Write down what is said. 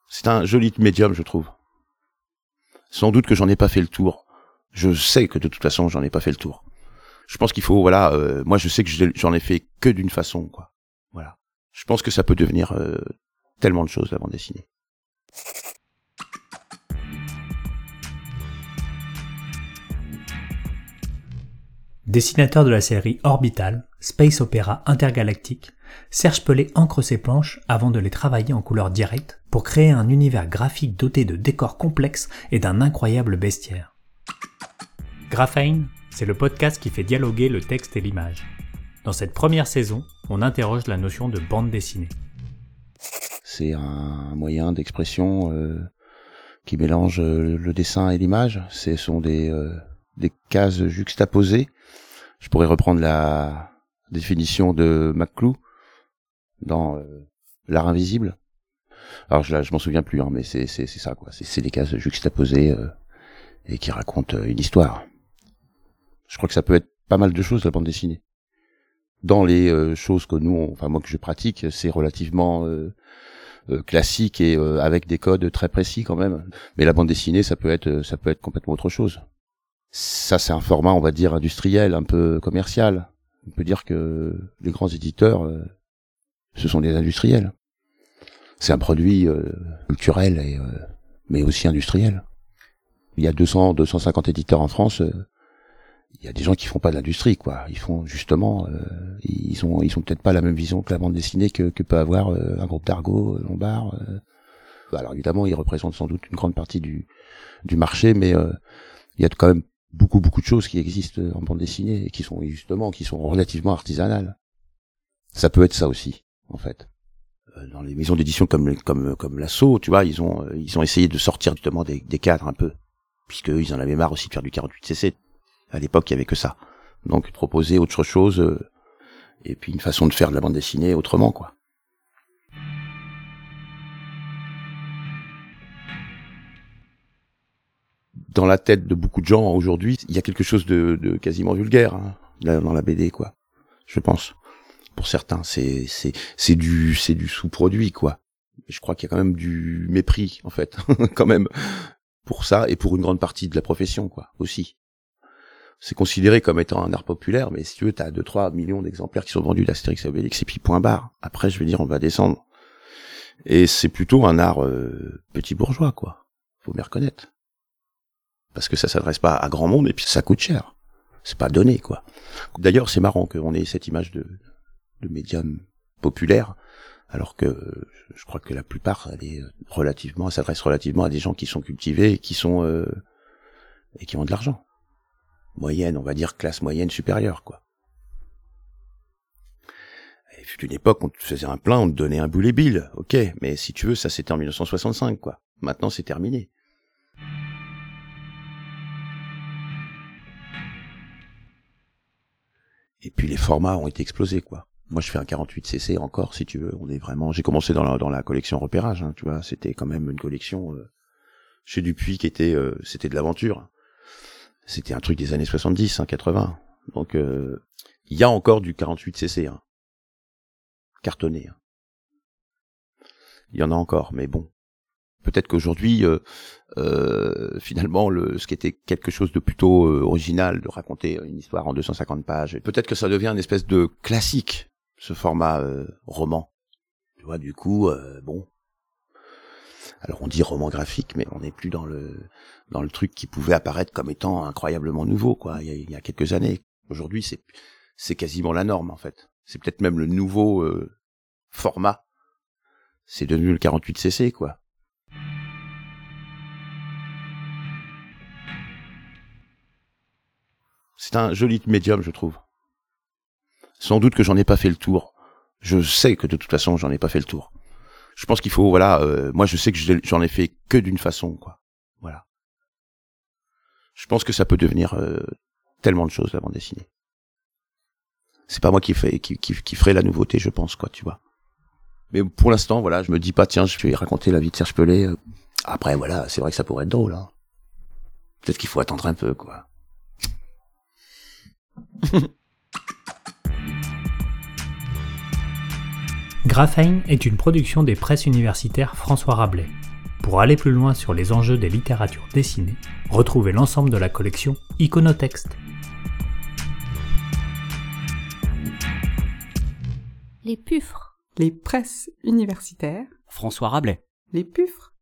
C'est un joli médium, je trouve. Sans doute que j'en ai pas fait le tour. Je sais que de toute façon, j'en ai pas fait le tour. Je pense qu'il faut, moi je sais que j'en ai fait que d'une façon, quoi. Voilà. Je pense que ça peut devenir tellement de choses, la bande dessinée. Dessinateur de la série Orbital, Space Opera intergalactique, Serge Pelé encre ses planches avant de les travailler en couleur directe pour créer un univers graphique doté de décors complexes et d'un incroyable bestiaire. Graphane, c'est le podcast qui fait dialoguer le texte et l'image. Dans cette première saison, on interroge la notion de bande dessinée. C'est un moyen d'expression qui mélange le dessin et l'image. Ce sont des cases juxtaposées. Je pourrais reprendre la définition de McClue dans L'art invisible. Alors je m'en souviens plus, mais c'est ça, quoi. C'est des cases juxtaposées et qui racontent une histoire. Je crois que ça peut être pas mal de choses, la bande dessinée. Dans les choses que moi que je pratique, c'est relativement classique et avec des codes très précis quand même. Mais la bande dessinée, ça peut être complètement autre chose. Ça, c'est un format, on va dire, industriel, un peu commercial. On peut dire que les grands éditeurs, ce sont des industriels. C'est un produit culturel mais aussi industriel. Il y a 250 éditeurs en France. Il y a des gens qui font pas de l'industrie, quoi. Ils font justement, ils ont peut-être pas la même vision que la bande dessinée que peut avoir un groupe d'Argo, Lombard. Alors évidemment, ils représentent sans doute une grande partie du marché, mais il y a quand même beaucoup de choses qui existent en bande dessinée et qui sont relativement artisanales. Ça peut être ça aussi, en fait. Dans les maisons d'édition comme l'Assaut, tu vois, ils ont essayé de sortir justement des cadres un peu, puisque ils en avaient marre aussi de faire du 48cc. À l'époque, il y avait que ça. Donc proposer autre chose et puis une façon de faire de la bande dessinée autrement, quoi. Dans la tête de beaucoup de gens aujourd'hui, il y a quelque chose de quasiment vulgaire dans la BD, quoi. Je pense. Pour certains, c'est du sous-produit, quoi. Je crois qu'il y a quand même du mépris, en fait, quand même, pour ça et pour une grande partie de la profession, quoi, aussi. C'est considéré comme étant un art populaire, mais si tu veux, t'as 2-3 millions d'exemplaires qui sont vendus d'Astérix et Obélix, et puis point barre. Après, je veux dire, on va descendre. Et c'est plutôt un art petit bourgeois, quoi. Faut bien reconnaître. Parce que ça s'adresse pas à grand monde, et puis ça coûte cher. C'est pas donné, quoi. D'ailleurs, c'est marrant qu'on ait cette image de médium populaire, alors que je crois que la plupart, s'adresse relativement à des gens qui sont cultivés, et qui ont de l'argent. Moyenne, on va dire classe moyenne supérieure, quoi. Il fut une époque, on te faisait un plein, on te donnait un boulet bill, ok, mais si tu veux, ça c'était en 1965, quoi. Maintenant, c'est terminé. Et puis les formats ont été explosés, quoi. Moi, je fais un 48cc encore, si tu veux. J'ai commencé dans la collection Repérage, tu vois. C'était quand même une collection chez Dupuis qui était, c'était de l'aventure. C'était un truc des années 70, 80. Donc, il y a encore du 48cc, cartonné. Il y en a encore, mais bon. Peut-être qu'aujourd'hui, finalement, ce qui était quelque chose de plutôt original, de raconter une histoire en 250 pages, peut-être que ça devient une espèce de classique, ce format roman. Tu vois, du coup, bon. Alors on dit roman graphique, mais on n'est plus dans le truc qui pouvait apparaître comme étant incroyablement nouveau, quoi. Il y a quelques années. Aujourd'hui, c'est quasiment la norme, en fait. C'est peut-être même le nouveau format. C'est devenu le 48cc, quoi. C'est un joli médium, je trouve. Sans doute que j'en ai pas fait le tour. Je sais que de toute façon, j'en ai pas fait le tour. Je pense qu'il faut, moi je sais que j'en ai fait que d'une façon, quoi. Voilà. Je pense que ça peut devenir tellement de choses, la bande dessinée. C'est pas moi qui ferait la nouveauté, je pense, quoi, tu vois. Mais pour l'instant, voilà, je me dis pas, tiens, je vais raconter la vie de Serge Pelé. Après, voilà, c'est vrai que ça pourrait être drôle, Peut-être qu'il faut attendre un peu, quoi. Graphane est une production des presses universitaires François Rabelais. Pour aller plus loin sur les enjeux des littératures dessinées, retrouvez l'ensemble de la collection Iconotexte. Les puffres. Les presses universitaires. François Rabelais. Les puffres.